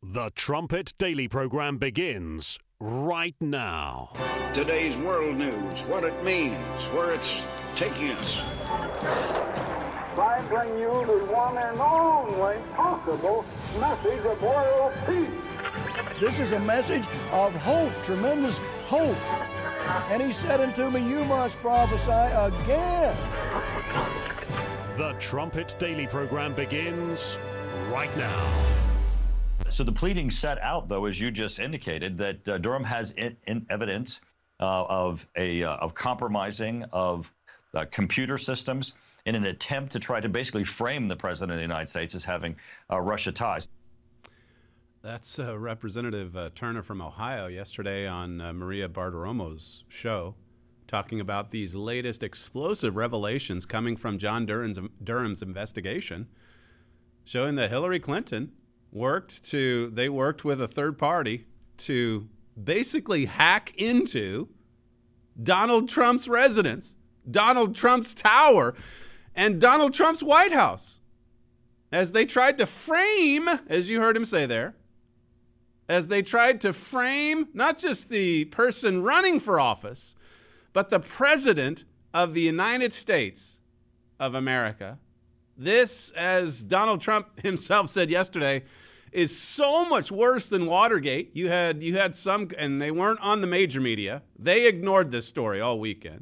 The Trumpet Daily program begins right now. Today's world news, what it means, where it's taking us. I bring you the one and only possible message of world peace. This is a message of hope, tremendous hope. And he said unto me, you must prophesy again. The Trumpet Daily program begins right now. So the pleading set out, though, as you just indicated, that Durham has evidence of compromising of computer systems in an attempt to try to basically frame the president of the United States as having Russia ties. That's Representative Turner from Ohio yesterday on Maria Bartiromo's show, talking about these latest explosive revelations coming from John Durham's investigation, showing that Hillary Clinton worked with a third party to basically hack into Donald Trump's residence, Donald Trump's tower, and Donald Trump's White House, as they tried to frame, as you heard him say there, as they tried to frame not just the person running for office, but the president of the United States of America. This, as Donald Trump himself said yesterday, is so much worse than Watergate. You had some, and they weren't on the major media. They ignored this story all weekend.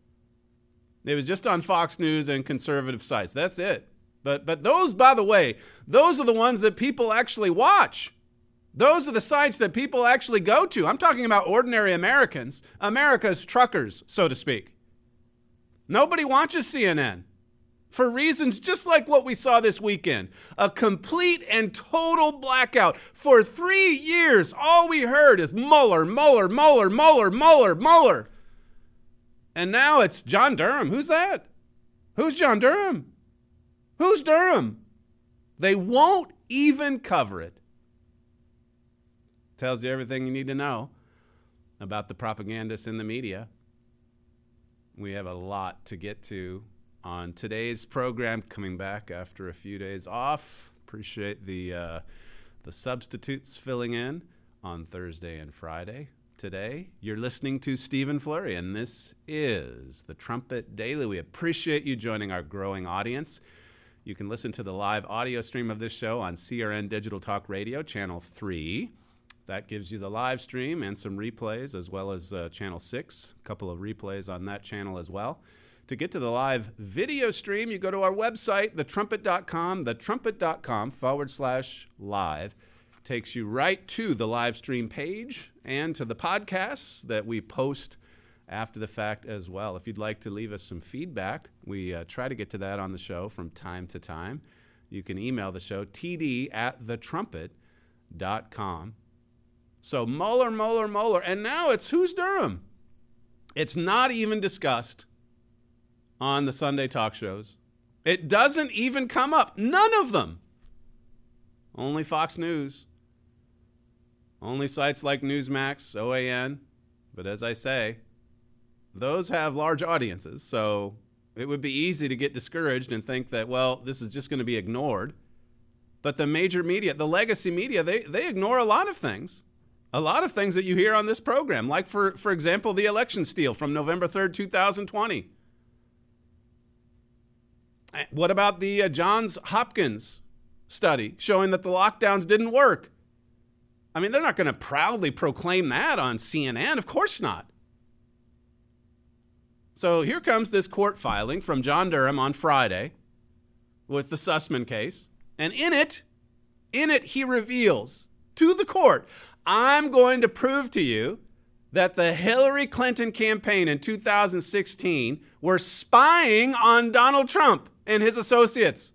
It was just on Fox News and conservative sites. That's it. But those, by the way, those are the ones that people actually watch. Those are the sites that people actually go to. I'm talking about ordinary Americans, America's truckers, so to speak. Nobody watches CNN. For reasons just like what we saw this weekend. A complete and total blackout. For 3 years, all we heard is Mueller, Mueller, Mueller, Mueller, Mueller, Mueller. And now it's John Durham. Who's that? Who's John Durham? Who's Durham? They won't even cover it. Tells you everything you need to know about the propagandists in the media. We have a lot to get to on today's program, coming back after a few days off. Appreciate the substitutes filling in on Thursday and Friday. Today, you're listening to Stephen Flurry, and this is the Trumpet Daily. We appreciate you joining our growing audience. You can listen to the live audio stream of this show on CRN Digital Talk Radio, Channel 3. That gives you the live stream and some replays, as well as Channel 6, a couple of replays on that channel as well. To get to the live video stream, you go to our website, thetrumpet.com, thetrumpet.com/live. Takes you right to the live stream page and to the podcasts that we post after the fact as well. If you'd like to leave us some feedback, we try to get to that on the show from time to time. You can email the show, td@thetrumpet.com. So Mueller, Mueller, Mueller, and now it's who's Durham? It's not even discussed on the Sunday talk shows. It doesn't even come up. None of them. Only Fox News. Only sites like Newsmax, OAN. But as I say, those have large audiences, so it would be easy to get discouraged and think that, well, this is just going to be ignored. But the major media, the legacy media, they ignore a lot of things. A lot of things that you hear on this program, like, for example, the election steal from November 3rd, 2020. What about the Johns Hopkins study showing that the lockdowns didn't work? I mean, they're not going to proudly proclaim that on CNN. Of course not. So here comes this court filing from John Durham on Friday with the Sussman case. And in it he reveals to the court, I'm going to prove to you that the Hillary Clinton campaign in 2016 were spying on Donald Trump and his associates.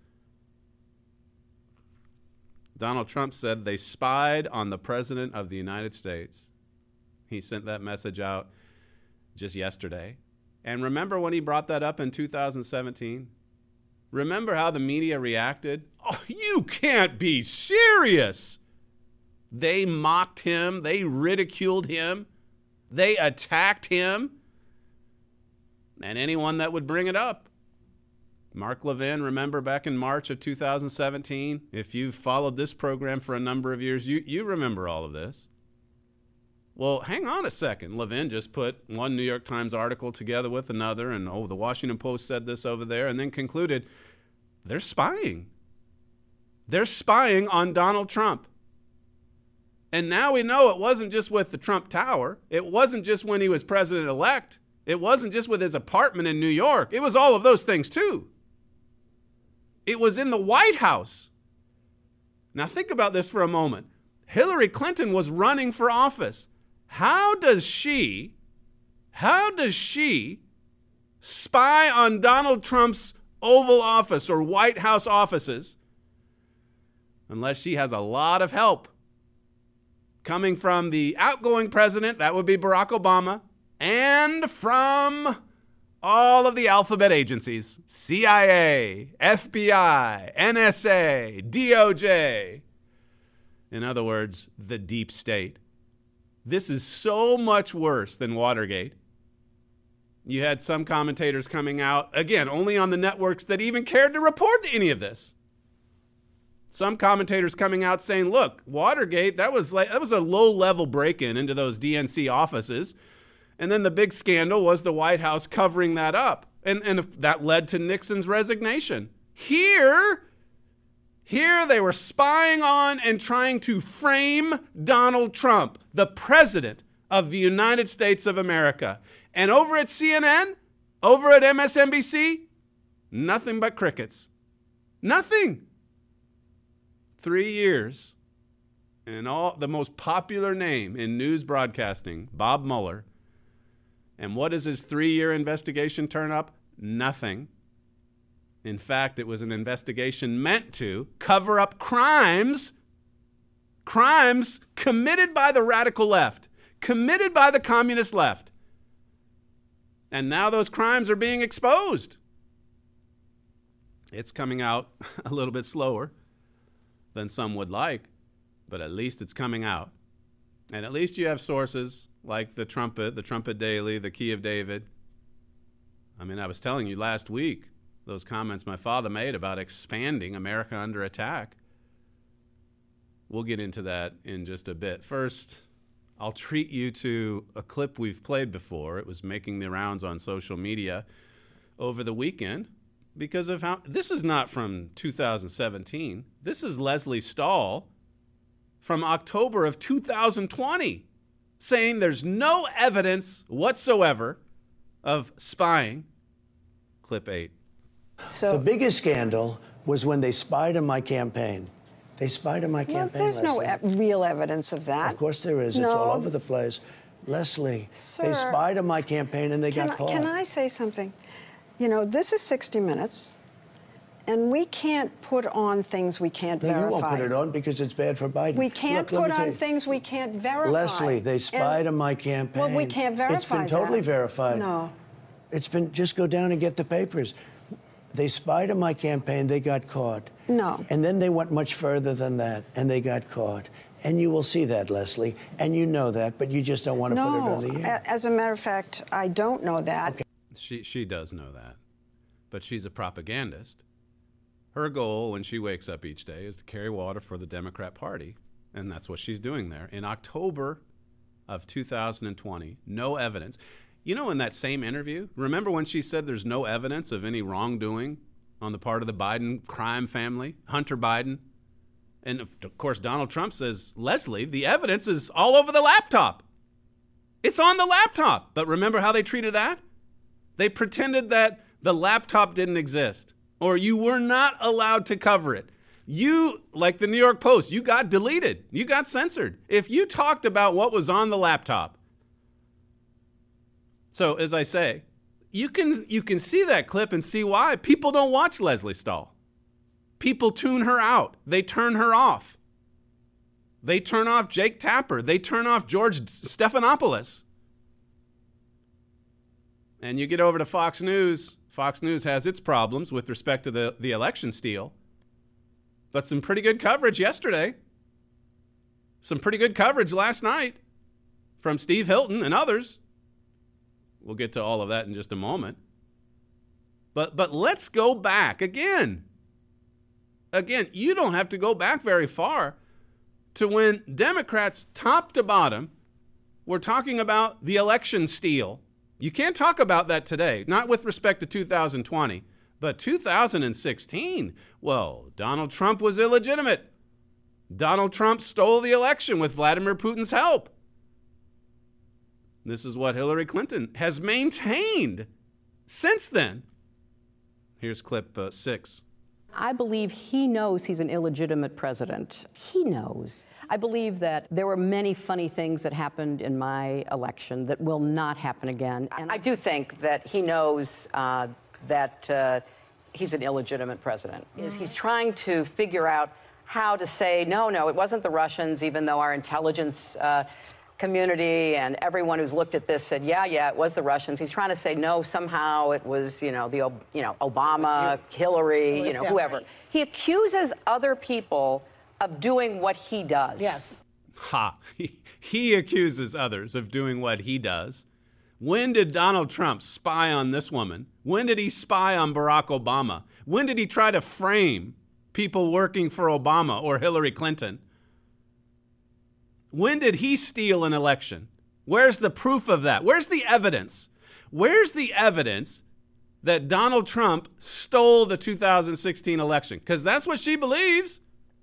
Donald Trump said they spied on the President of the United States. He sent that message out just yesterday. And remember when he brought that up in 2017? Remember how the media reacted? Oh, you can't be serious. They mocked him. They ridiculed him. They attacked him. And anyone that would bring it up, Mark Levin, remember back in March of 2017? If you've followed this program for a number of years, you remember all of this. Well, hang on a second. Levin just put one New York Times article together with another, and the Washington Post said this over there, and then concluded they're spying. They're spying on Donald Trump. And now we know it wasn't just with the Trump Tower. It wasn't just when he was president-elect. It wasn't just with his apartment in New York. It was all of those things too. It was in the White House. Now think about this for a moment. Hillary Clinton was running for office. How does she spy on Donald Trump's Oval Office or White House offices unless she has a lot of help coming from the outgoing president, that would be Barack Obama, and from all of the alphabet agencies, CIA, FBI, NSA, DOJ. In other words, the deep state. This is so much worse than Watergate. You had some commentators coming out, again, only on the networks that even cared to report any of this. Some commentators coming out saying, look, Watergate, that was a low-level break-in into those DNC offices. And then the big scandal was the White House covering that up. And that led to Nixon's resignation. Here they were spying on and trying to frame Donald Trump, the president of the United States of America. And over at CNN, over at MSNBC, nothing but crickets. Nothing. 3 years. And the most popular name in news broadcasting, Bob Mueller. And what does his 3-year investigation turn up? Nothing. In fact, it was an investigation meant to cover up crimes committed by the radical left, committed by the communist left. And now those crimes are being exposed. It's coming out a little bit slower than some would like, but at least it's coming out. And at least you have sources like the Trumpet Daily, the Key of David. I mean, I was telling you last week, those comments my father made about expanding America Under Attack. We'll get into that in just a bit. First, I'll treat you to a clip we've played before. It was making the rounds on social media over the weekend because of how this is not from 2017. This is Lesley Stahl from October of 2020 saying there's no evidence whatsoever of spying. Clip 8. So the biggest scandal was when they spied on my campaign. They spied on my campaign. There's Lesley. no real evidence of that. Of course there is. No. It's all over the place. Lesley, Sir, they spied on my campaign and they got caught. Can I say something? You know, this is 60 Minutes, and we can't put on things we can't verify. You won't put it on because it's bad for Biden. We can't put on things we can't verify. Leslie, they spied on my campaign. Well, we can't verify It's been totally that. verified. No. It's been, just go down and get the papers. They spied on my campaign, they got caught. No. And then they went much further than that, and they got caught. And you will see that, Leslie, and you know that, but you just don't want to put it on the air. As a matter of fact, I don't know that. Okay. She does know that, but she's a propagandist. Her goal when she wakes up each day is to carry water for the Democrat Party, and that's what she's doing there. In October of 2020, no evidence. You know, in that same interview, remember when she said there's no evidence of any wrongdoing on the part of the Biden crime family, Hunter Biden? And of course, Donald Trump says, Leslie, the evidence is all over the laptop. It's on the laptop. But remember how they treated that? They pretended that the laptop didn't exist, or you were not allowed to cover it. You, like the New York Post, you got deleted. You got censored. If you talked about what was on the laptop. So, as I say, you can see that clip and see why. People don't watch Lesley Stahl. People tune her out. They turn her off. They turn off Jake Tapper. They turn off George Stephanopoulos. And you get over to Fox News. Fox News has its problems with respect to the election steal. But some pretty good coverage yesterday. Some pretty good coverage last night from Steve Hilton and others. We'll get to all of that in just a moment. But let's go back again. Again, you don't have to go back very far to when Democrats, top to bottom, were talking about the election steal. You can't talk about that today, not with respect to 2020, but 2016. Well, Donald Trump was illegitimate. Donald Trump stole the election with Vladimir Putin's help. This is what Hillary Clinton has maintained since then. Here's clip 6. I believe he knows he's an illegitimate president. He knows. I believe that there were many funny things that happened in my election that will not happen again. And I do think that he knows that he's an illegitimate president. He's trying to figure out how to say, no, it wasn't the Russians, even though our intelligence community and everyone who's looked at this said, yeah, it was the Russians. He's trying to say, no, somehow it was, Obama, Hillary, whoever. Right. He accuses other people of doing what he does. Yes. He accuses others of doing what he does. When did Donald Trump spy on this woman? When did he spy on Barack Obama? When did he try to frame people working for Obama or Hillary Clinton? When did he steal an election? Where's the proof of that? Where's the evidence? Where's the evidence that Donald Trump stole the 2016 election? Because that's what she believes.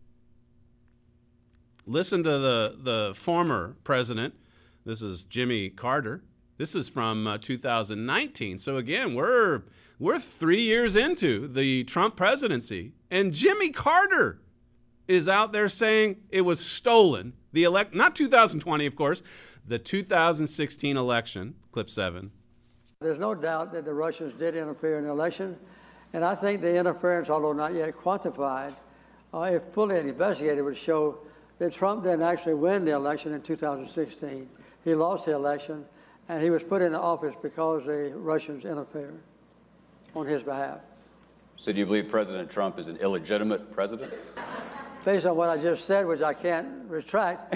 Listen to the former president. This is Jimmy Carter. This is from 2019. So again, we're 3 years into the Trump presidency, and Jimmy Carter is out there saying it was stolen. Not 2020, of course, the 2016 election. Clip 7. There's no doubt that the Russians did interfere in the election, and I think the interference, although not yet quantified, if fully investigated, would show that Trump didn't actually win the election in 2016. He lost the election, and he was put into office because the Russians interfered on his behalf. So do you believe President Trump is an illegitimate president? Based on what I just said, which I can't retract.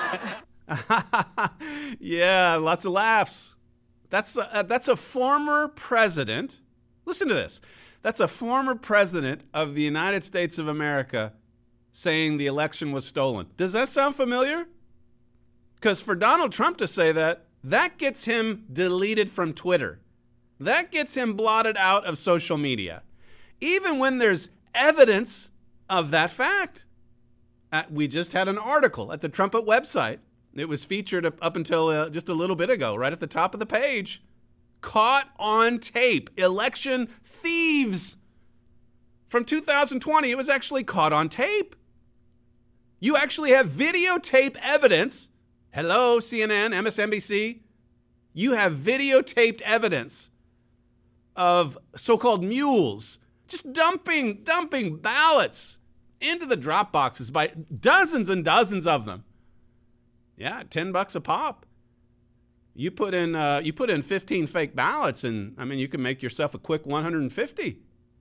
Yeah, lots of laughs. That's a former president. Listen to this. That's a former president of the United States of America saying the election was stolen. Does that sound familiar? Because for Donald Trump to say that gets him deleted from Twitter. That gets him blotted out of social media. Even when there's evidence of that fact. We just had an article at the Trumpet website. It was featured up until just a little bit ago, right at the top of the page. Caught on tape. Election thieves. From 2020, it was actually caught on tape. You actually have videotape evidence. Hello, CNN, MSNBC. You have videotaped evidence of so-called mules just dumping ballots into the drop boxes by dozens and dozens of them. Yeah, $10 a pop. You put in 15 fake ballots, and you can make yourself a quick 150.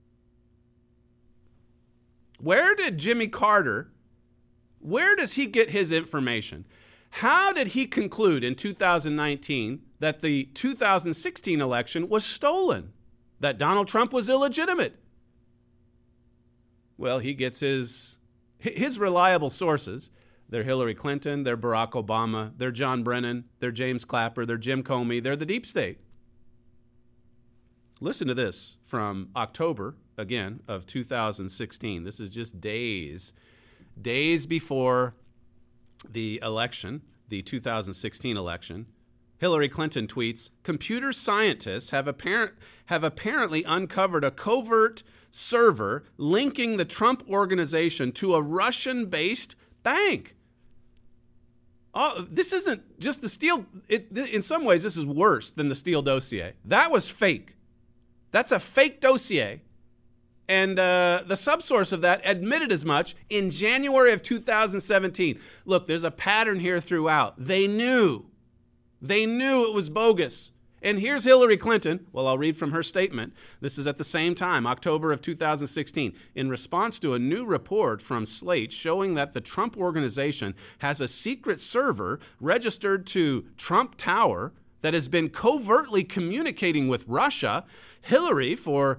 Where did Jimmy Carter? Where does he get his information? How did he conclude in 2019 that the 2016 election was stolen? That Donald Trump was illegitimate? Well, he gets his reliable sources. They're Hillary Clinton, they're Barack Obama, they're John Brennan, they're James Clapper, they're Jim Comey, they're the deep state. Listen to this from October, again, of 2016. This is just days before the election, the 2016 election. Hillary Clinton tweets, computer scientists have apparently uncovered a covert server linking the Trump organization to a Russian-based bank. Oh, this isn't just the Steele. In some ways, this is worse than the Steele dossier. That was fake. That's a fake dossier. And the subsource of that admitted as much in January of 2017. Look, there's a pattern here throughout. They knew it was bogus. And here's Hillary Clinton. Well, I'll read from her statement. This is at the same time, October of 2016. In response to a new report from Slate showing that the Trump organization has a secret server registered to Trump Tower that has been covertly communicating with Russia. Hillary for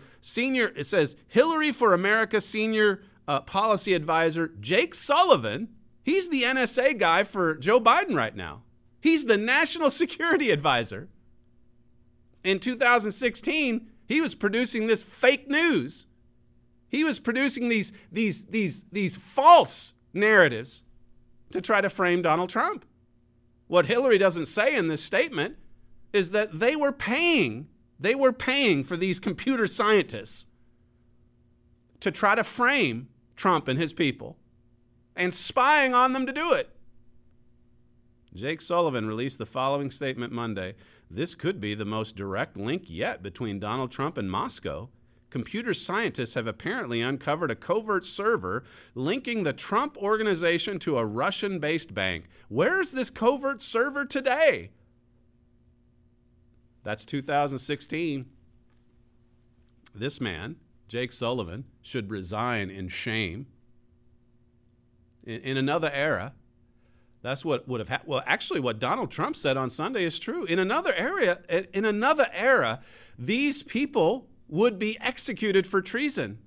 America senior policy advisor Jake Sullivan. He's the NSA guy for Joe Biden right now. He's the national security advisor. In 2016, he was producing this fake news. He was producing these false narratives to try to frame Donald Trump. What Hillary doesn't say in this statement is that they were paying for these computer scientists to try to frame Trump and his people and spying on them to do it. Jake Sullivan released the following statement Monday. This could be the most direct link yet between Donald Trump and Moscow. Computer scientists have apparently uncovered a covert server linking the Trump organization to a Russian-based bank. Where's this covert server today? That's 2016. This man, Jake Sullivan, should resign in shame. In another era, that's what would have happened. Well, actually, what Donald Trump said on Sunday is true. In another era, these people would be executed for treason.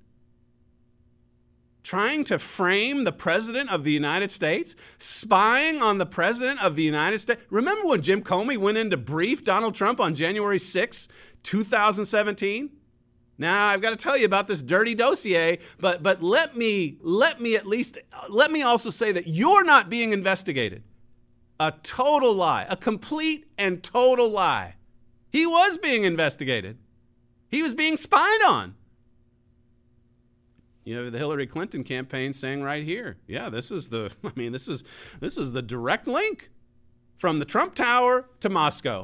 Trying to frame the president of the United States, spying on the president of the United States. Remember when Jim Comey went in to brief Donald Trump on January 6, 2017? Now, I've got to tell you about this dirty dossier, but let me also say that you're not being investigated. A total lie, a complete and total lie. He was being investigated. He was being spied on. You have the Hillary Clinton campaign saying right here, yeah, this is the direct link from the Trump Tower to Moscow.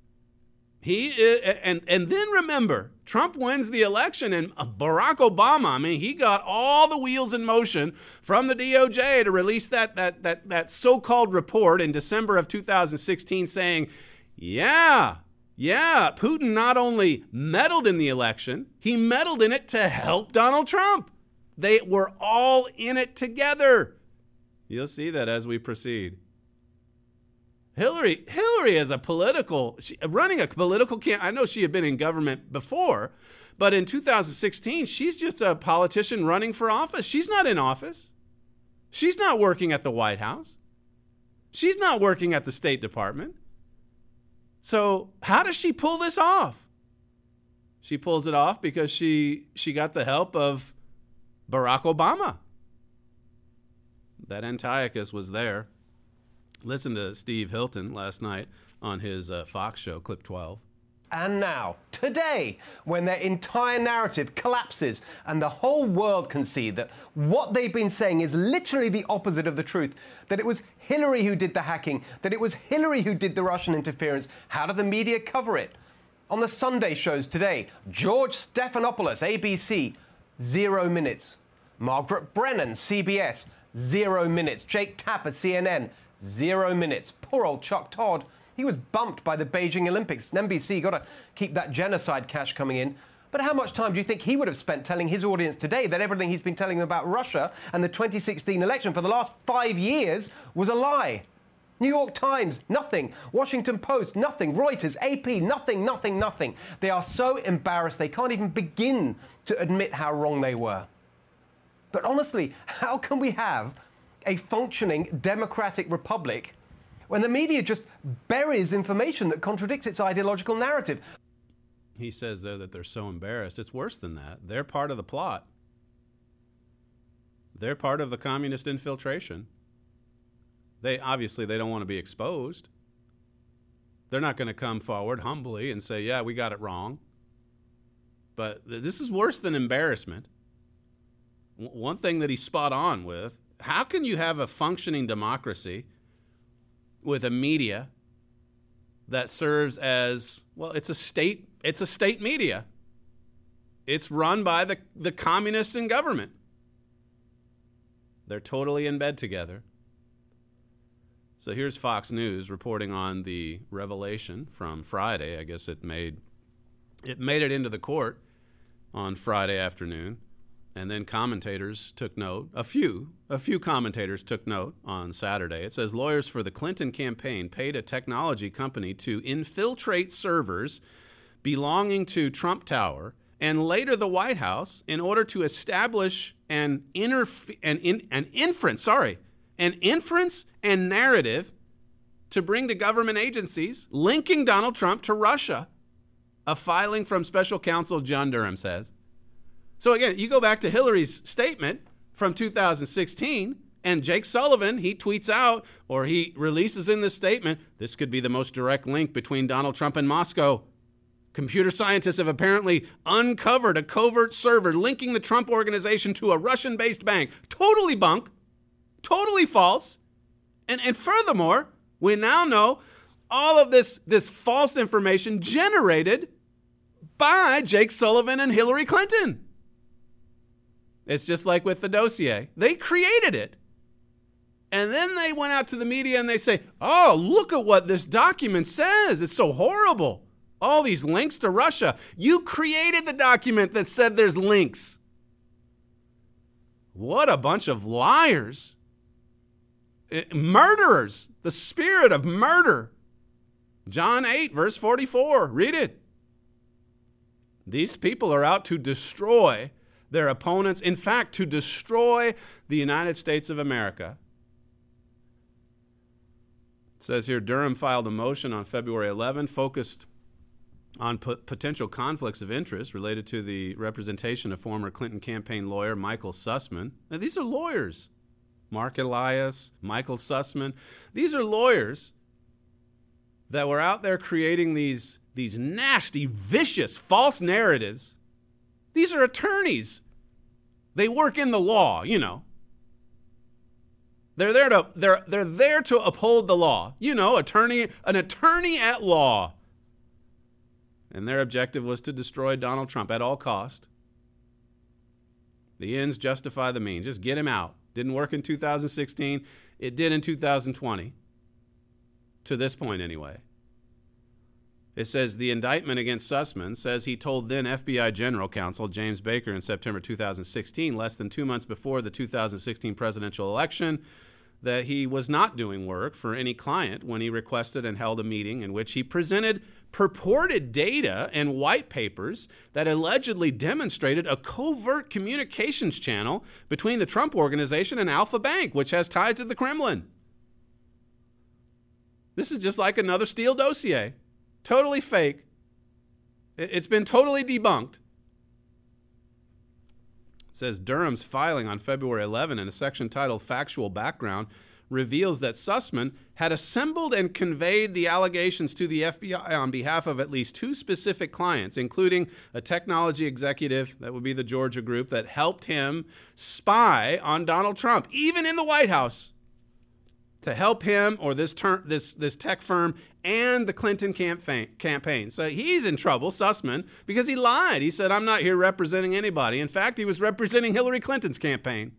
And then remember, Trump wins the election and Barack Obama, he got all the wheels in motion from the DOJ to release that so-called report in December of 2016 saying, yeah, Putin not only meddled in the election, he meddled in it to help Donald Trump. They were all in it together. You'll see that as we proceed. Hillary is running a political campaign. I know she had been in government before, but in 2016, she's just a politician running for office. She's not in office. She's not working at the White House. She's not working at the State Department. So how does she pull this off? She pulls it off because she got the help of Barack Obama. That Antiochus was there. Listen to Steve Hilton last night on his Fox show, Clip 12. And now, today, when their entire narrative collapses and the whole world can see that what they've been saying is literally the opposite of the truth, that it was Hillary who did the hacking, that it was Hillary who did the Russian interference, how do the media cover it? On the Sunday shows today, George Stephanopoulos, ABC, 0 minutes. Margaret Brennan, CBS, 0 minutes. Jake Tapper, CNN, 0 minutes. Poor old Chuck Todd. He was bumped by the Beijing Olympics. NBC got to keep that genocide cash coming in. But how much time do you think he would have spent telling his audience today that everything he's been telling them about Russia and the 2016 election for the last 5 years was a lie? New York Times, nothing. Washington Post, nothing. Reuters, AP, nothing, nothing, nothing. They are so embarrassed they can't even begin to admit how wrong they were. But honestly, how can we have a functioning democratic republic when the media just buries information that contradicts its ideological narrative? He says, though, that they're so embarrassed. It's worse than that. They're part of the plot. They're part of the communist infiltration. They don't want to be exposed. They're not going to come forward humbly and say, yeah, we got it wrong. But this is worse than embarrassment. One thing that he's spot on with, how can you have a functioning democracy with a media that serves as, well, it's a state media. It's run by the communists in government. They're totally in bed together. So here's Fox News reporting on the revelation from Friday. I guess it made it into the court on Friday afternoon. And then commentators took note. A few commentators took note on Saturday. It says lawyers for the Clinton campaign paid a technology company to infiltrate servers belonging to Trump Tower and later the White House in order to establish an inference and narrative to bring to government agencies linking Donald Trump to Russia. A filing from special counsel John Durham says. So again, you go back to Hillary's statement from 2016, and Jake Sullivan, he tweets out, or he releases in this statement, this could be the most direct link between Donald Trump and Moscow. Computer scientists have apparently uncovered a covert server linking the Trump organization to a Russian-based bank. Totally bunk, totally false. And furthermore, we now know all of this false information generated by Jake Sullivan and Hillary Clinton. It's just like with the dossier. They created it. And then they went out to the media and they say, oh, look at what this document says. It's so horrible. All these links to Russia. You created the document that said there's links. What a bunch of liars. Murderers. The spirit of murder. John 8, verse 44. Read it. These people are out to destroy their opponents. In fact, to destroy the United States of America. It says here, Durham filed a motion on February 11, focused on potential conflicts of interest related to the representation of former Clinton campaign lawyer Michael Sussman. Now, these are lawyers. Mark Elias, Michael Sussman. These are lawyers that were out there creating these nasty, vicious, false narratives. These are attorneys. They work in the law, you know. They're there to uphold the law. You know, an attorney at law. And their objective was to destroy Donald Trump at all cost. The ends justify the means. Just get him out. Didn't work in 2016. It did in 2020. To this point, anyway. It says the indictment against Sussman says he told then FBI General Counsel James Baker in September 2016, less than 2 months before the 2016 presidential election, that he was not doing work for any client when he requested and held a meeting in which he presented purported data and white papers that allegedly demonstrated a covert communications channel between the Trump Organization and Alfa Bank, which has ties to the Kremlin. This is just like another Steele dossier. Totally fake. It's been totally debunked. It says Durham's filing on February 11 in a section titled Factual Background reveals that Sussman had assembled and conveyed the allegations to the FBI on behalf of at least 2 specific clients, including a technology executive, that would be the Georgia group, that helped him spy on Donald Trump, even in the White House, to help him or this tech firm and the Clinton campaign. So he's in trouble, Sussman, because he lied. He said, I'm not here representing anybody. In fact, he was representing Hillary Clinton's campaign.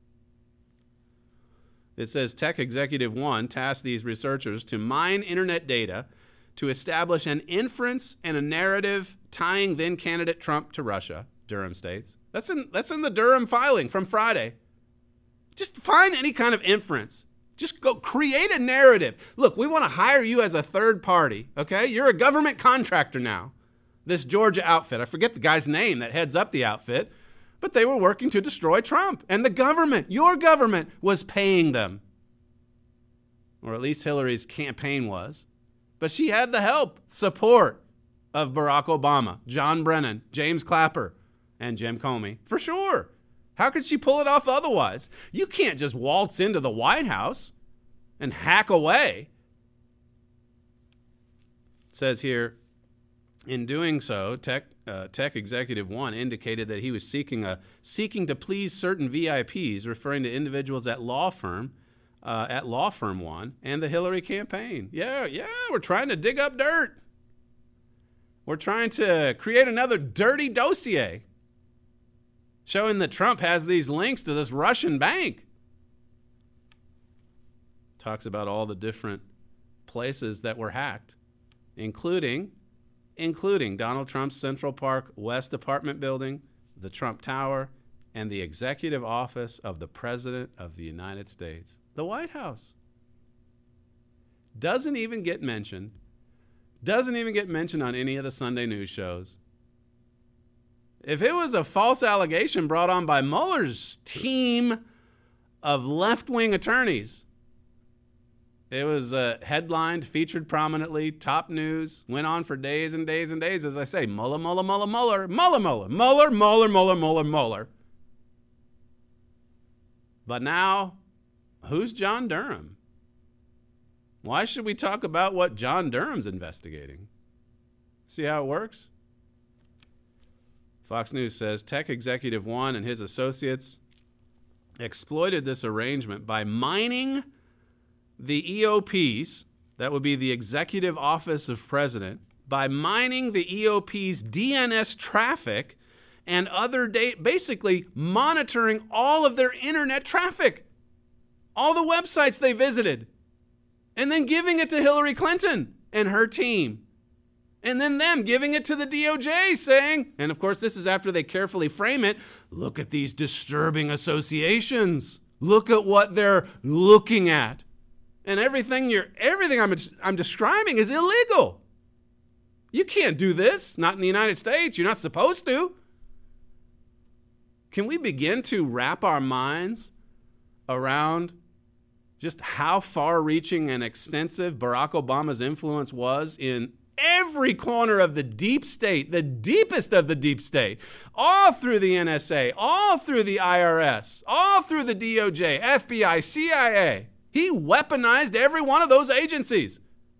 It says Tech Executive 1 tasked these researchers to mine internet data to establish an inference and a narrative tying then candidate Trump to Russia, Durham states. That's in the Durham filing from Friday. Just find any kind of inference. Just go create a narrative. Look, we want to hire you as a third party, okay? You're a government contractor now. This Georgia outfit, I forget the guy's name that heads up the outfit, but they were working to destroy Trump. And the government, your government, was paying them. Or at least Hillary's campaign was. But she had the help, support of Barack Obama, John Brennan, James Clapper, and Jim Comey, for sure. How could she pull it off otherwise? You can't just waltz into the White House and hack away. It says here, in doing so, Tech Executive 1 indicated that he was seeking to please certain VIPs, referring to individuals at Law Firm 1 and the Hillary campaign. Yeah, we're trying to dig up dirt. We're trying to create another dirty dossier showing that Trump has these links to this Russian bank. Talks about all the different places that were hacked, including Donald Trump's Central Park West apartment building, the Trump Tower, and the executive office of the President of the United States. The White House doesn't even get mentioned. Doesn't even get mentioned on any of the Sunday news shows. If it was a false allegation brought on by Mueller's team of left-wing attorneys, it was headlined, featured prominently, top news, went on for days and days and days. As I say, Mueller, Mueller, Mueller, Mueller, Mueller, Mueller, Mueller, Mueller, Mueller, Mueller, Mueller. But now, who's John Durham? Why should we talk about what John Durham's investigating? See how it works? Fox News says Tech Executive One and his associates exploited this arrangement by mining the EOPs, that would be the Executive Office of President, by mining the EOP's DNS traffic and other data, basically monitoring all of their internet traffic, all the websites they visited, and then giving it to Hillary Clinton and her team. And then them giving it to the DOJ saying, and of course this is after they carefully frame it, look at these disturbing associations. Look at what they're looking at. And everything I'm describing is illegal. You can't do this, not in the United States. You're not supposed to. Can we begin to wrap our minds around just how far-reaching and extensive Barack Obama's influence was in every corner of the deep state, the deepest of the deep state, all through the NSA, all through the IRS, all through the DOJ, FBI, CIA. He weaponized every one of those agencies.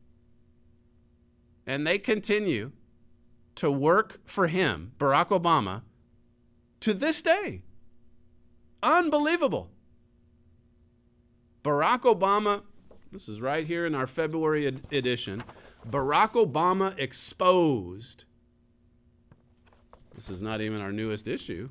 And they continue to work for him, Barack Obama, to this day. Unbelievable. Barack Obama, this is right here in our February edition, Barack Obama exposed. This is not even our newest issue.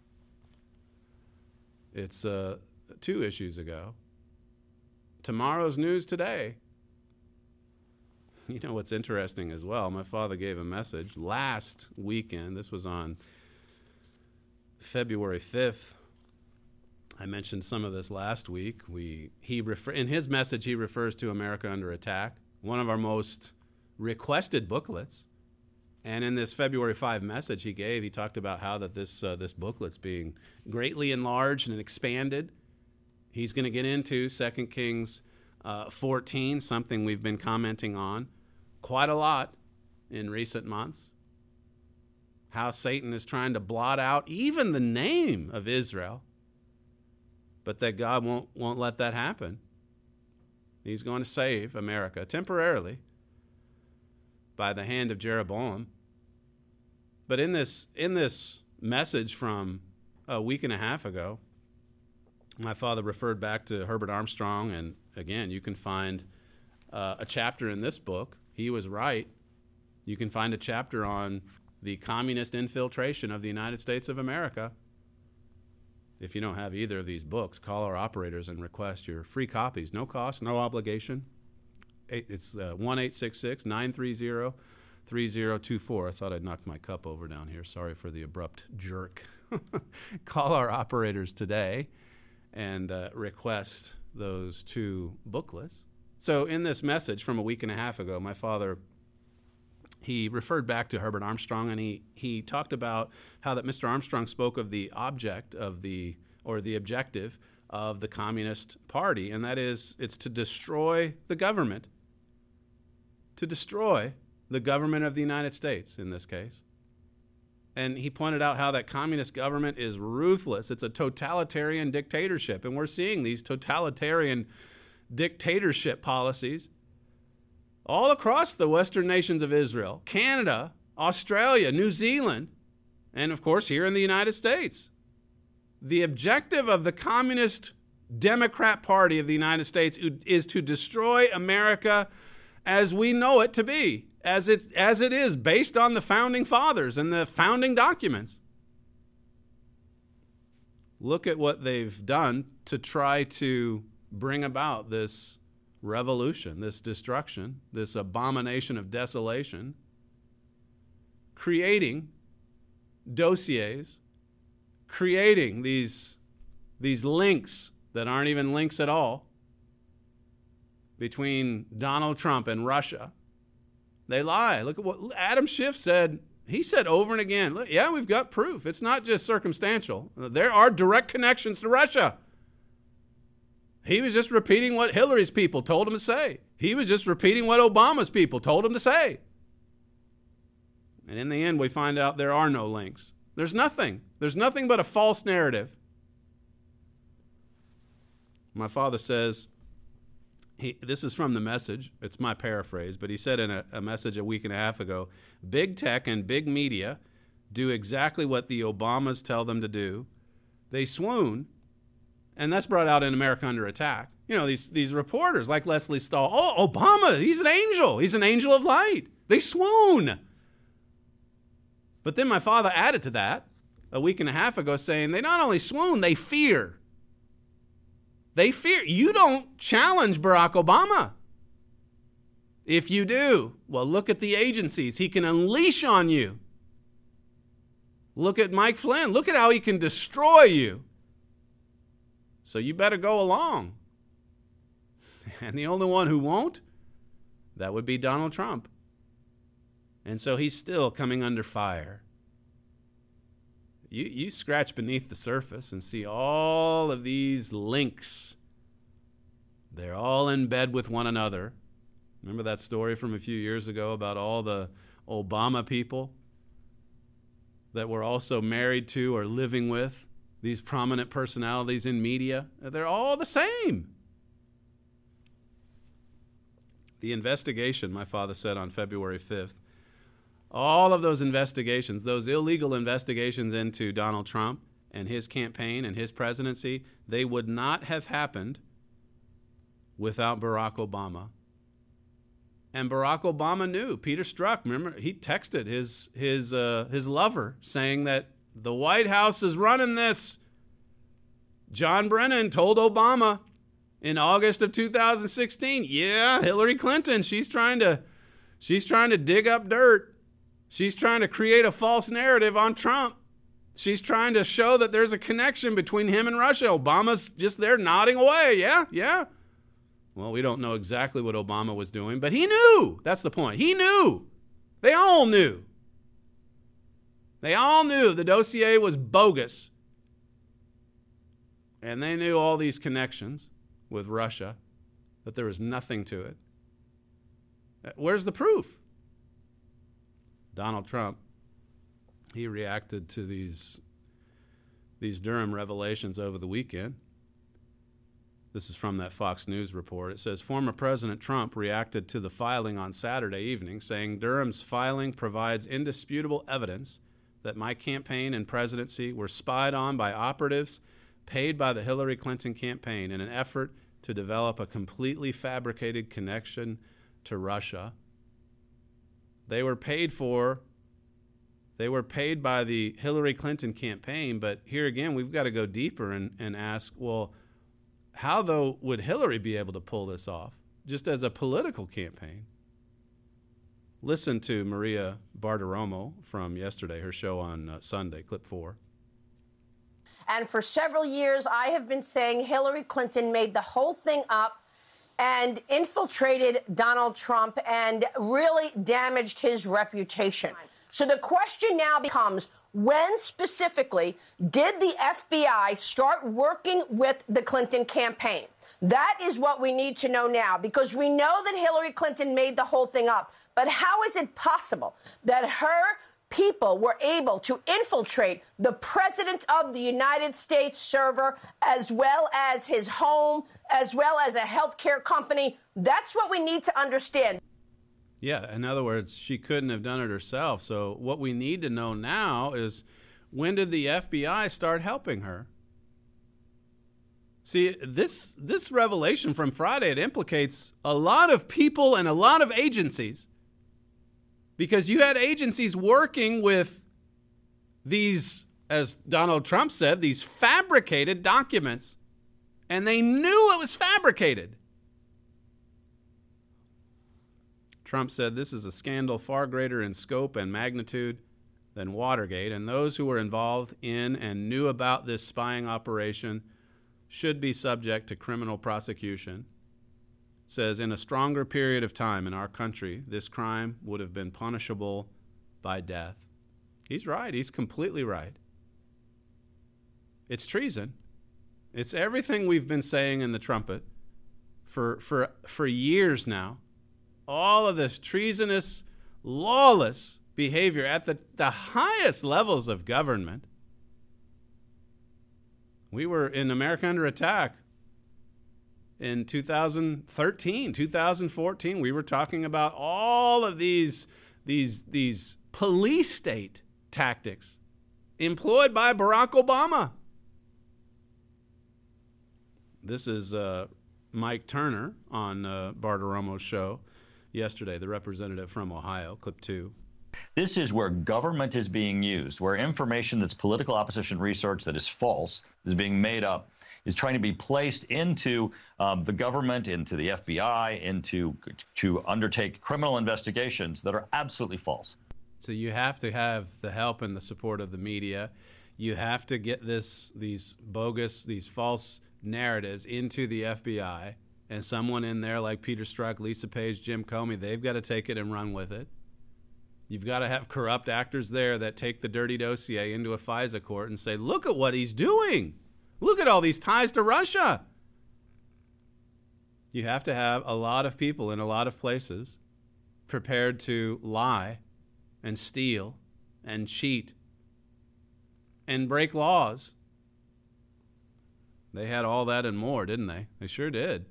It's 2 issues ago. Tomorrow's News Today. You know what's interesting as well? My father gave a message last weekend. This was on February 5th. I mentioned some of this last week. In his message, he refers to America Under Attack, one of our most requested booklets. And in this February 5 message he gave, he talked about how that this booklet's being greatly enlarged and expanded. He's going to get into 2 Kings 14, something we've been commenting on quite a lot in recent months. How Satan is trying to blot out even the name of Israel, but that God won't let that happen. He's going to save America temporarily by the hand of Jeroboam. But in this message from a week and a half ago, my father referred back to Herbert Armstrong, and again, you can find a chapter in this book. He was right. You can find a chapter on the communist infiltration of the United States of America. If you don't have either of these books, call our operators and request your free copies. No cost, no obligation. It's 1-866-930-3024. I thought I'd knocked my cup over down here. Sorry for the abrupt jerk. Call our operators today and request those 2 booklets. So in this message from a week and a half ago, my father, he referred back to Herbert Armstrong, and he talked about how that Mr. Armstrong spoke of the objective of the Communist Party, and that is, it's to destroy the government. To destroy the government of the United States, in this case. And he pointed out how that communist government is ruthless. It's a totalitarian dictatorship, and we're seeing these totalitarian dictatorship policies all across the Western nations of Israel, Canada, Australia, New Zealand, and of course here in the United States. The objective of the Communist Democrat Party of the United States is to destroy America as we know it to be, as it is based on the Founding Fathers and the founding documents. Look at what they've done to try to bring about this revolution, this destruction, this abomination of desolation, creating dossiers, creating these links that aren't even links at all between Donald Trump and Russia. They lie. Look at what Adam Schiff said. He said over and again, look, yeah, we've got proof. It's not just circumstantial. There are direct connections to Russia. He was just repeating what Hillary's people told him to say. He was just repeating what Obama's people told him to say. And in the end, we find out there are no links. There's nothing. There's nothing but a false narrative. My father says, this is from The Message. It's my paraphrase, but he said in a message a week and a half ago, big tech and big media do exactly what the Obamas tell them to do. They swoon, and that's brought out in America Under Attack. You know, these reporters like Leslie Stahl, oh, Obama, he's an angel. He's an angel of light. They swoon. But then my father added to that a week and a half ago saying they not only swoon, they fear. They fear. You don't challenge Barack Obama. If you do, well, look at the agencies he can unleash on you. Look at Mike Flynn. Look at how he can destroy you. So you better go along. And the only one who won't, that would be Donald Trump. And so he's still coming under fire. You scratch beneath the surface and see all of these links. They're all in bed with one another. Remember that story from a few years ago about all the Obama people that were also married to or living with these prominent personalities in media? They're all the same. The investigation, my father said on February 5th, all of those investigations, those illegal investigations into Donald Trump and his campaign and his presidency, they would not have happened without Barack Obama. And Barack Obama knew. Peter Strzok, remember, he texted his lover saying that the White House is running this. John Brennan told Obama in August of 2016, yeah, Hillary Clinton, she's trying to dig up dirt. She's trying to create a false narrative on Trump. She's trying to show that there's a connection between him and Russia. Obama's just there nodding away. Yeah. Well, we don't know exactly what Obama was doing, but he knew. That's the point. He knew. They all knew. They all knew the dossier was bogus. And they knew all these connections with Russia, that there was nothing to it. Where's the proof? Donald Trump, he reacted to these Durham revelations over the weekend. This is from that Fox News report. It says, former President Trump reacted to the filing on Saturday evening, saying Durham's filing provides indisputable evidence that my campaign and presidency were spied on by operatives paid by the Hillary Clinton campaign in an effort to develop a completely fabricated connection to Russia. They were paid by the Hillary Clinton campaign, but here again, we've got to go deeper and ask, well, how, though, would Hillary be able to pull this off, just as a political campaign? Listen to Maria Bartiromo from yesterday, her show on Sunday, clip 4. And for several years, I have been saying Hillary Clinton made the whole thing up and infiltrated Donald Trump and really damaged his reputation. So the question now becomes, when specifically did the FBI start working with the Clinton campaign? That is what we need to know now, because we know that Hillary Clinton made the whole thing up. But how is it possible that her people were able to infiltrate the President of the United States server, as well as his home, as well as a healthcare company? That's what we need to understand. Yeah, in other words, she couldn't have done it herself. So what we need to know now is, when did the FBI start helping her? See, this revelation from Friday, it implicates a lot of people and a lot of agencies, because you had agencies working with these, as Donald Trump said, these fabricated documents, and they knew it was fabricated. Trump said this is a scandal far greater in scope and magnitude than Watergate, and those who were involved in and knew about this spying operation should be subject to criminal prosecution. It says, in a stronger period of time in our country, this crime would have been punishable by death. He's right. He's completely right. It's treason. It's everything we've been saying in the trumpet for years now. All of this treasonous, lawless behavior at the highest levels of government. We were in America Under Attack in 2013, 2014. We were talking about all of these police state tactics employed by Barack Obama. This is Mike Turner on Bartiromo's show yesterday, the representative from Ohio, clip 2. This is where government is being used, where information that's political opposition research that is false, is being made up, is trying to be placed into the government, into the FBI, to undertake criminal investigations that are absolutely false. So you have to have the help and the support of the media. You have to get these bogus, these false narratives into the FBI, and someone in there like Peter Strzok, Lisa Page, Jim Comey, they've got to take it and run with it. You've got to have corrupt actors there that take the dirty dossier into a FISA court and say, look at what he's doing. Look at all these ties to Russia. You have to have a lot of people in a lot of places prepared to lie and steal and cheat and break laws. They had all that and more, didn't they? They sure did.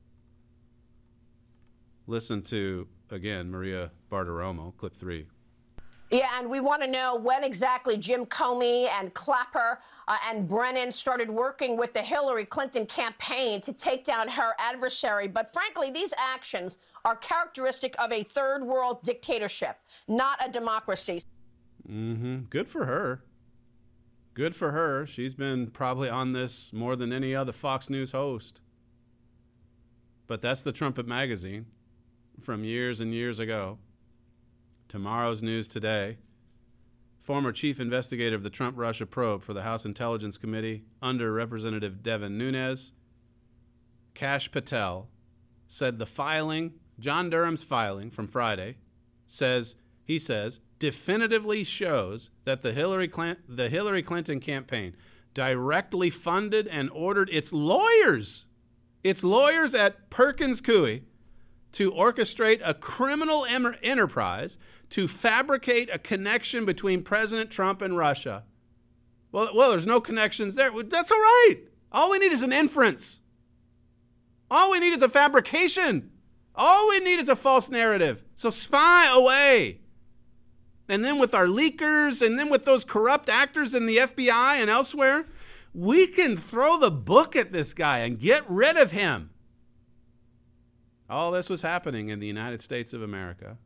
Listen to, again, Maria Bartiromo, clip 3. Yeah, and we want to know when exactly Jim Comey and Clapper and Brennan started working with the Hillary Clinton campaign to take down her adversary. But frankly, these actions are characteristic of a third world dictatorship, not a democracy. Good for her. Good for her. She's been probably on this more than any other Fox News host. But that's the Trumpet magazine from years and years ago. Tomorrow's News Today. Former chief investigator of the Trump-Russia probe for the House Intelligence Committee under Representative Devin Nunes, Kash Patel, said the filing, John Durham's filing from Friday, he says, definitively shows that the Hillary Clinton campaign directly funded and ordered its lawyers at Perkins Coie to orchestrate a criminal enterprise to fabricate a connection between President Trump and Russia. Well, there's no connections there. That's all right. All we need is an inference. All we need is a fabrication. All we need is a false narrative. So spy away. And then with our leakers and then with those corrupt actors in the FBI and elsewhere, we can throw the book at this guy and get rid of him. All this was happening in the United States of America.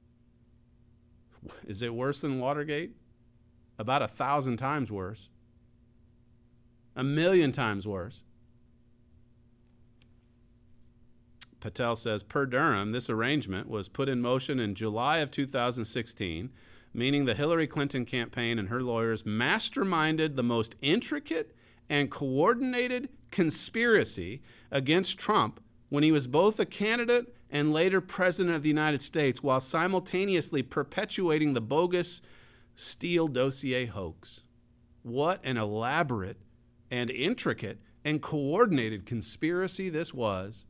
Is it worse than Watergate? About 1,000 times worse. 1,000,000 times worse. Patel says, per Durham, this arrangement was put in motion in July of 2016, meaning the Hillary Clinton campaign and her lawyers masterminded the most intricate and coordinated conspiracy against Trump when he was both a candidate and later president of the United States, while simultaneously perpetuating the bogus Steele dossier hoax. What an elaborate and intricate and coordinated conspiracy this was.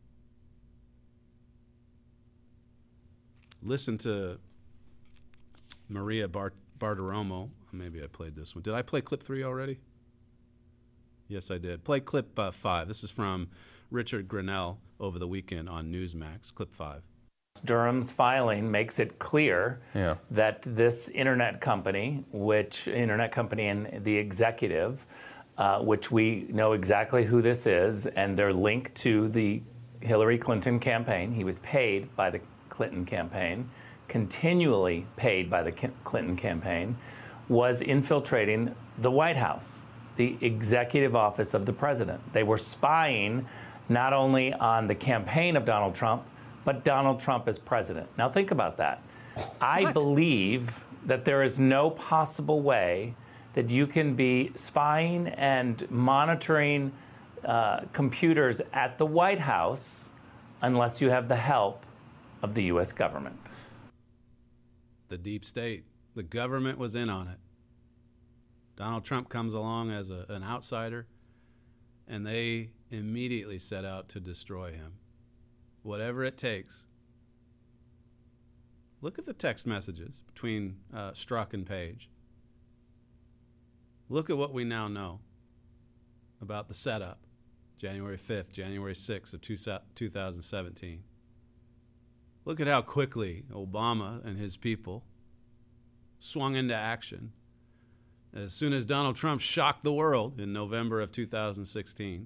Listen to Maria Bartiromo. Maybe I played this one. Did I play clip 3 already? Yes, I did. Play clip 5. This is from Richard Grenell over the weekend on Newsmax. Clip 5. Durham's filing makes it clear that this internet company and the executive, which we know exactly who this is, and they're linked to the Hillary Clinton campaign. He was paid by the Clinton campaign, continually paid by the Clinton campaign, was infiltrating the White House, the executive office of the president. They were spying not only on the campaign of Donald Trump, but Donald Trump as president. Now think about that. I believe that there is no possible way that you can be spying and monitoring computers at the White House unless you have the help of the U.S. government. The deep state, the government was in on it. Donald Trump comes along as an outsider, and they immediately set out to destroy him. Whatever it takes. Look at the text messages between Strzok and Page. Look at what we now know about the setup, January 5th, January 6th of 2017. Look at how quickly Obama and his people swung into action as soon as Donald Trump shocked the world in November of 2016.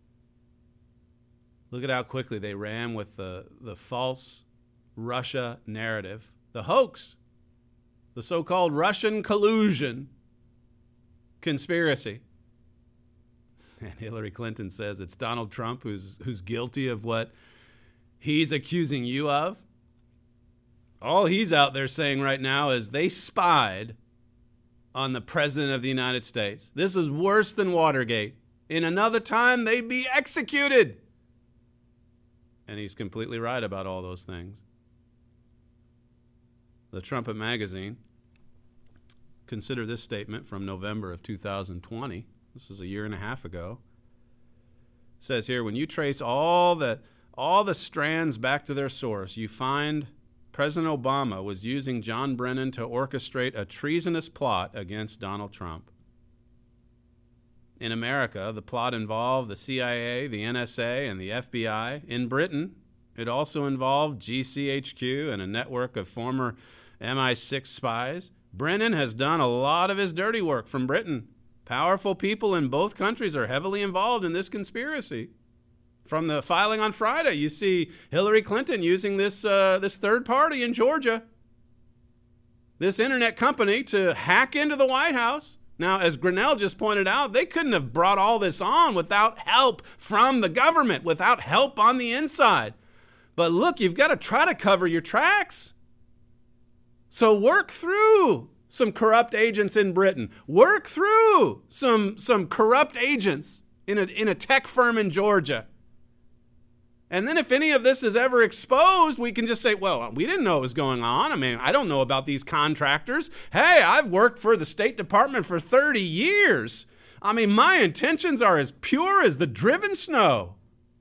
Look at how quickly they ran with the false Russia narrative, the hoax, the so-called Russian collusion conspiracy. And Hillary Clinton says it's Donald Trump who's guilty of what he's accusing you of. All he's out there saying right now is they spied on the President of the United States. This is worse than Watergate. In another time, they'd be executed. And he's completely right about all those things. The Trumpet Magazine, consider this statement from November of 2020. This is a year and a half ago. It says here, when you trace all the strands back to their source, you find President Obama was using John Brennan to orchestrate a treasonous plot against Donald Trump. In America, the plot involved the CIA, the NSA, and the FBI. In Britain, it also involved GCHQ and a network of former MI6 spies. Brennan has done a lot of his dirty work from Britain. Powerful people in both countries are heavily involved in this conspiracy. From the filing on Friday, you see Hillary Clinton using this third party in Georgia, this internet company, to hack into the White House. Now, as Grinnell just pointed out, they couldn't have brought all this on without help from the government, without help on the inside. But look, you've got to try to cover your tracks. So work through some corrupt agents in Britain. Work through some corrupt agents in a tech firm in Georgia. And then if any of this is ever exposed, we can just say, well, we didn't know what was going on. I mean, I don't know about these contractors. Hey, I've worked for the State Department for 30 years. I mean, my intentions are as pure as the driven snow.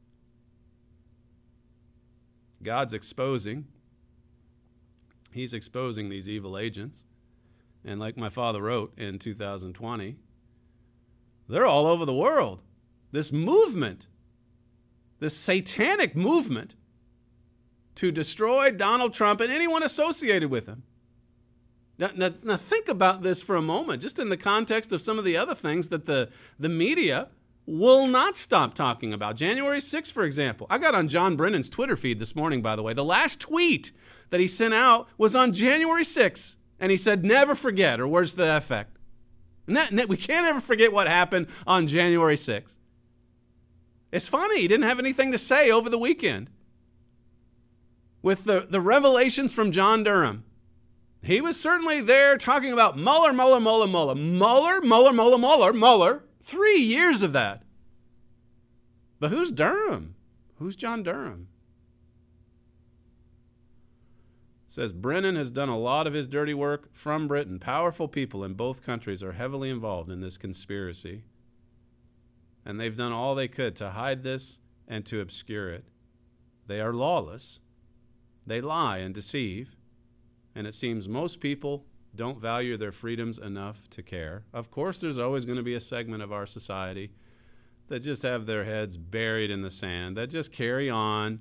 God's exposing. He's exposing these evil agents. And like my father wrote in 2020, they're all over the world. This movement, this satanic movement to destroy Donald Trump and anyone associated with him. Now think about this for a moment, just in the context of some of the other things that the media will not stop talking about. January 6th, for example. I got on John Brennan's Twitter feed this morning, by the way. The last tweet that he sent out was on January 6th, and he said, never forget, or words to that effect. And we can't ever forget what happened on January 6th. It's funny, he didn't have anything to say over the weekend. With the revelations from John Durham, he was certainly there talking about Mueller. 3 years of that. But who's Durham? Who's John Durham? It says Brennan has done a lot of his dirty work from Britain. Powerful people in both countries are heavily involved in this conspiracy. And they've done all they could to hide this and to obscure it. They are lawless. They lie and deceive. And it seems most people don't value their freedoms enough to care. Of course, there's always going to be a segment of our society that just have their heads buried in the sand, that just carry on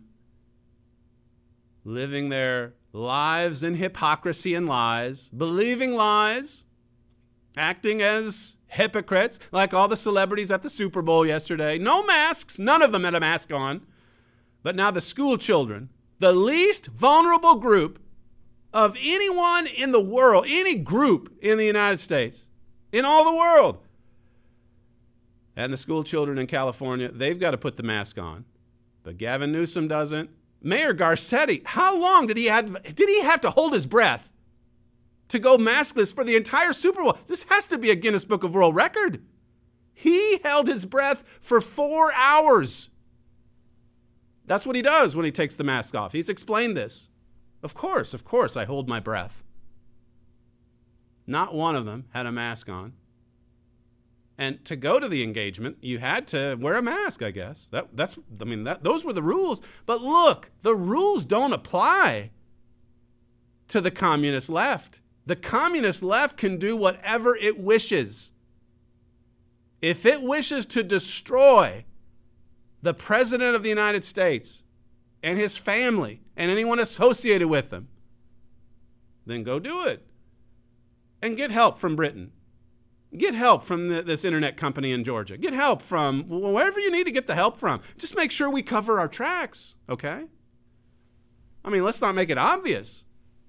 living their lives in hypocrisy and lies, believing lies, acting as hypocrites, like all the celebrities at the Super Bowl yesterday. No masks. None of them had a mask on. But now the school children, the least vulnerable group of anyone in the world, any group in the United States, in all the world. And the school children in California, they've got to put the mask on. But Gavin Newsom doesn't. Mayor Garcetti, how long did he have to hold his breath to go maskless for the entire Super Bowl. This has to be a Guinness Book of World Record. He held his breath for 4 hours. That's what he does when he takes the mask off. He's explained this. Of course, I hold my breath. Not one of them had a mask on. And to go to the engagement, you had to wear a mask, I guess. Those were the rules. But look, the rules don't apply to the communist left. The communist left can do whatever it wishes. If it wishes to destroy the President of the United States and his family and anyone associated with him, then go do it. And get help from Britain. Get help from this internet company in Georgia. Get help from wherever you need to get the help from. Just make sure we cover our tracks, okay? I mean, let's not make it obvious.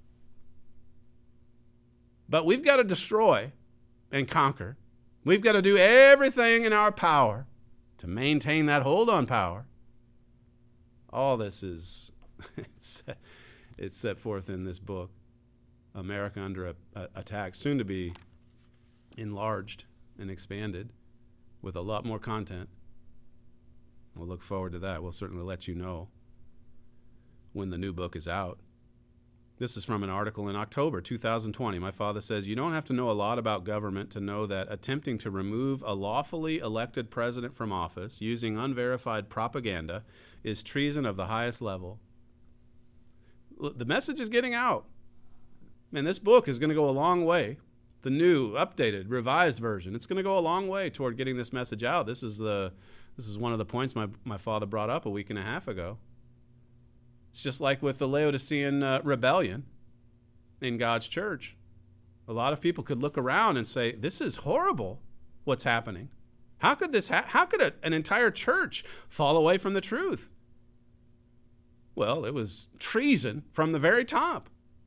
But we've got to destroy and conquer. We've got to do everything in our power to maintain that hold on power. All this is it's set forth in this book, America Under Attack, soon to be enlarged and expanded with a lot more content. We'll look forward to that. We'll certainly let you know when the new book is out. This is from an article in October 2020. My father says, you don't have to know a lot about government to know that attempting to remove a lawfully elected president from office using unverified propaganda is treason of the highest level. The message is getting out. And this book is going to go a long way. The new, updated, revised version. It's going to go a long way toward getting this message out. This is one of the points my father brought up a week and a half ago. It's just like with the Laodicean rebellion in God's church. A lot of people could look around and say, this is horrible what's happening. How could this how could an entire church fall away from the truth? Well, it was treason from the very top.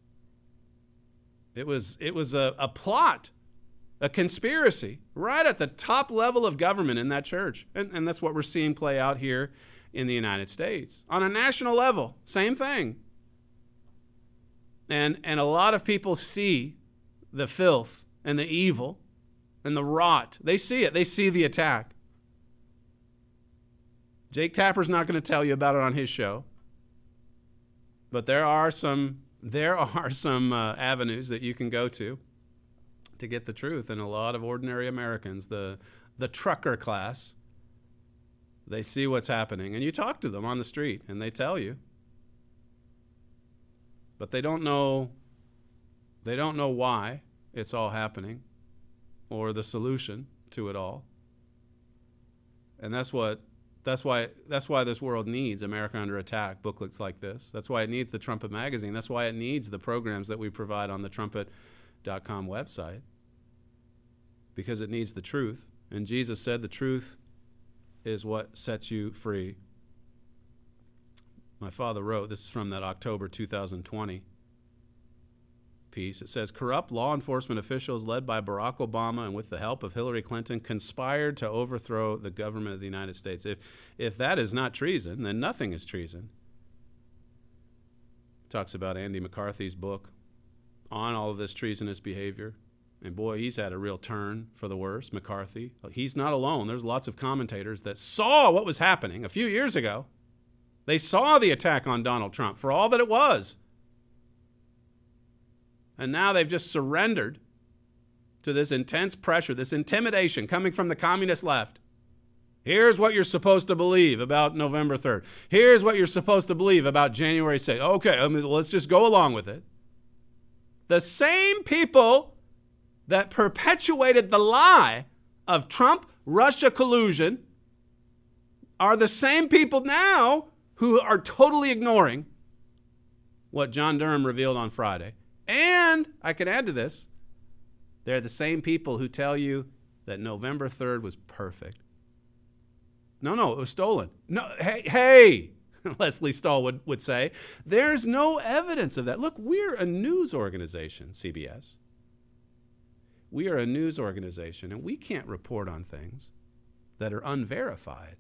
It was a plot, a conspiracy, right at the top level of government in that church. And that's what we're seeing play out here in the United States. On a national level, same thing. And a lot of people see the filth and the evil and the rot. They see it. They see the attack. Jake Tapper's not going to tell you about it on his show. But there are some avenues that you can go to get the truth. And a lot of ordinary Americans, the trucker class, they see what's happening. And you talk to them on the street, and they tell you. But they don't know why it's all happening or the solution to it all. And that's why this world needs America Under Attack, booklets like this. That's why it needs the Trumpet magazine. That's why it needs the programs that we provide on the trumpet.com website. Because it needs the truth. And Jesus said the truth is what sets you free. My father wrote, this is from that October 2020 piece. It says, corrupt law enforcement officials led by Barack Obama and with the help of Hillary Clinton conspired to overthrow the government of the United States. If that is not treason, then nothing is treason. Talks about Andy McCarthy's book on all of this treasonous behavior. And boy, he's had a real turn for the worse, McCarthy. He's not alone. There's lots of commentators that saw what was happening a few years ago. They saw the attack on Donald Trump for all that it was. And now they've just surrendered to this intense pressure, this intimidation coming from the communist left. Here's what you're supposed to believe about November 3rd. Here's what you're supposed to believe about January 6th. Okay, let's just go along with it. The same people that perpetuated the lie of Trump-Russia collusion are the same people now who are totally ignoring what John Durham revealed on Friday. And I can add to this, they're the same people who tell you that November 3rd was perfect. No, it was stolen. No, hey, Leslie Stahl would say, there's no evidence of that. Look, we're a news organization, CBS. We are a news organization, and we can't report on things that are unverified.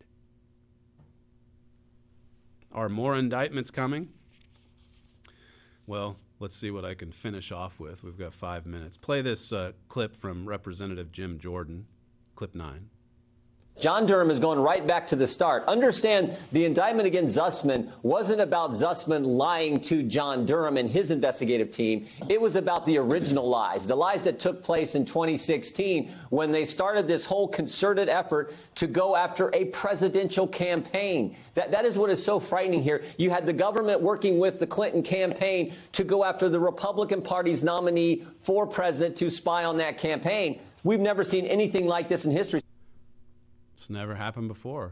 Are more indictments coming? Well, Let's see what I can finish off with. We've got 5 minutes. Play this clip from Representative Jim Jordan, clip 9. John Durham is going right back to the start. Understand the indictment against Zussman wasn't about Zussman lying to John Durham and his investigative team. It was about the original lies, the lies that took place in 2016 when they started this whole concerted effort to go after a presidential campaign. That is what is so frightening here. You had the government working with the Clinton campaign to go after the Republican Party's nominee for president to spy on that campaign. We've never seen anything like this in history. It's never happened before.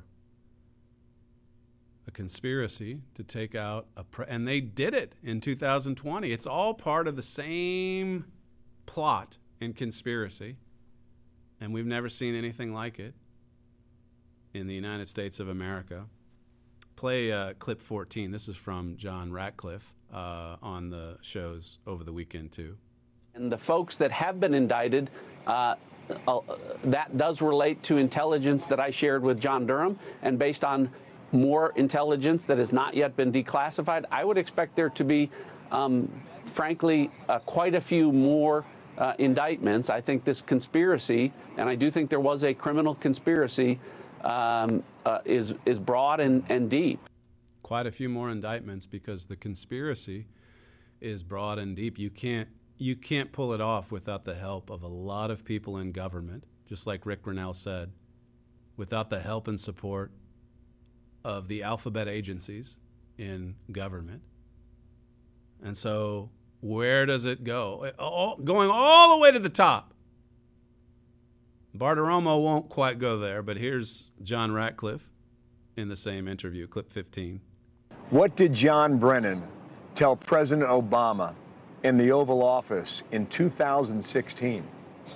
A conspiracy to take out and they did it in 2020. It's all part of the same plot and conspiracy, and we've never seen anything like it in the United States of America. Play clip 14. This is from John Ratcliffe on the shows over the weekend too. And the folks that have been indicted, that does relate to intelligence that I shared with John Durham, and based on more intelligence that has not yet been declassified, I would expect there to be, frankly, quite a few more indictments. I think this conspiracy, and I do think there was a criminal conspiracy, is broad and deep. Quite a few more indictments because the conspiracy is broad and deep. You can't pull it off without the help of a lot of people in government, just like Rick Grinnell said, without the help and support of the alphabet agencies in government. And so where does it go? Going all the way to the top. Bartiromo won't quite go there, but here's John Ratcliffe in the same interview, clip 15. What did John Brennan tell President Obama in the Oval Office in 2016?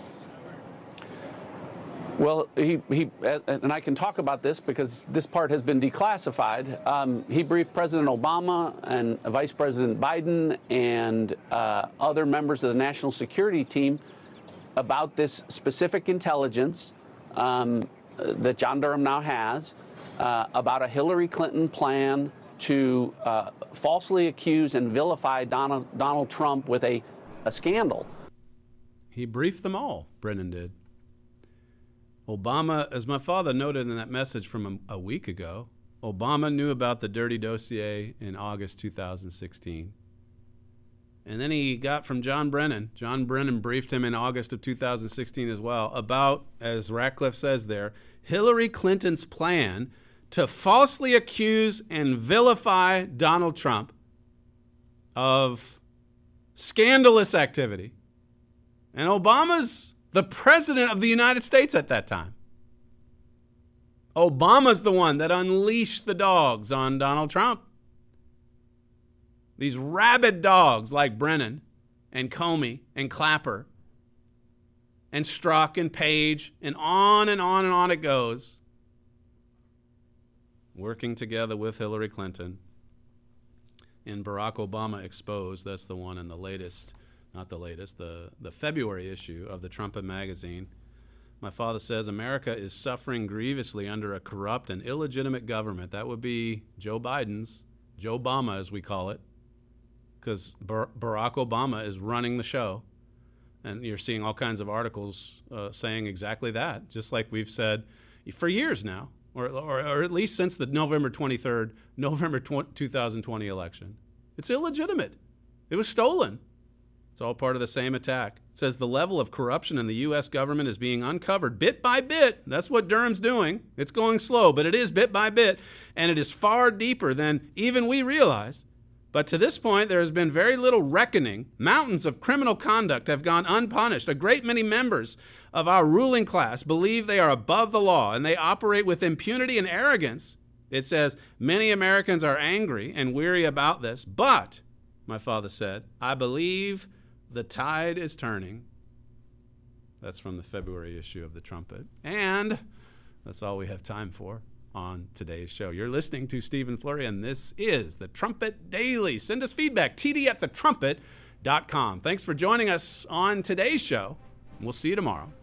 Well, he and I can talk about this because this part has been declassified. He briefed President Obama and Vice President Biden and other members of the national security team about this specific intelligence that John Durham now has about a Hillary Clinton plan to falsely accuse and vilify Donald Trump with a scandal. He briefed them all, Brennan did. Obama, as my father noted in that message from a week ago, Obama knew about the dirty dossier in August 2016. And then he got from John Brennan. John Brennan briefed him in August of 2016 as well about, as Ratcliffe says there, Hillary Clinton's plan to falsely accuse and vilify Donald Trump of scandalous activity. And Obama's the president of the United States at that time. Obama's the one that unleashed the dogs on Donald Trump. These rabid dogs like Brennan and Comey and Clapper and Strzok and Page and on and on and on it goes. Working together with Hillary Clinton in Barack Obama Exposed. That's the one in the latest, not the latest, the February issue of the Trumpet magazine. My father says America is suffering grievously under a corrupt and illegitimate government. That would be Joe Biden's, Joe Obama as we call it, because Barack Obama is running the show. And you're seeing all kinds of articles saying exactly that, just like we've said for years now. Or at least since the November 23rd, 2020 election. It's illegitimate. It was stolen. It's all part of the same attack. It says the level of corruption in the U.S. government is being uncovered bit by bit. That's what Durham's doing. It's going slow, but it is bit by bit, and it is far deeper than even we realized. But to this point, there has been very little reckoning. Mountains of criminal conduct have gone unpunished. A great many members of our ruling class believe they are above the law, and they operate with impunity and arrogance. It says, many Americans are angry and weary about this, but, my father said, I believe the tide is turning. That's from the February issue of the Trumpet. And that's all we have time for on today's show. You're listening to Stephen Flurry, and this is the Trumpet Daily. Send us feedback, td@thetrumpet.com. Thanks for joining us on today's show. We'll see you tomorrow.